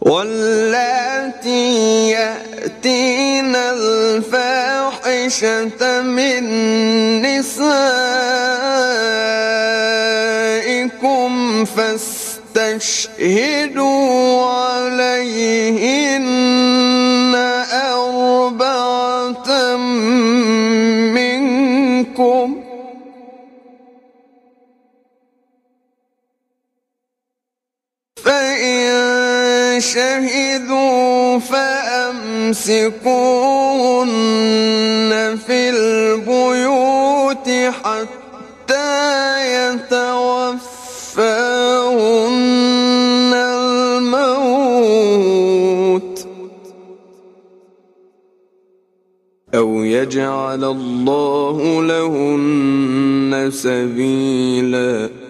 واللاتي يأتين الفاحشة من نسائكم فاستشهدوا عليهن أربعة منكم، فإن شهدوا فأمسكوهن في البيوت حتى يتوفاهن الموت أو يجعل الله لهن سبيلا.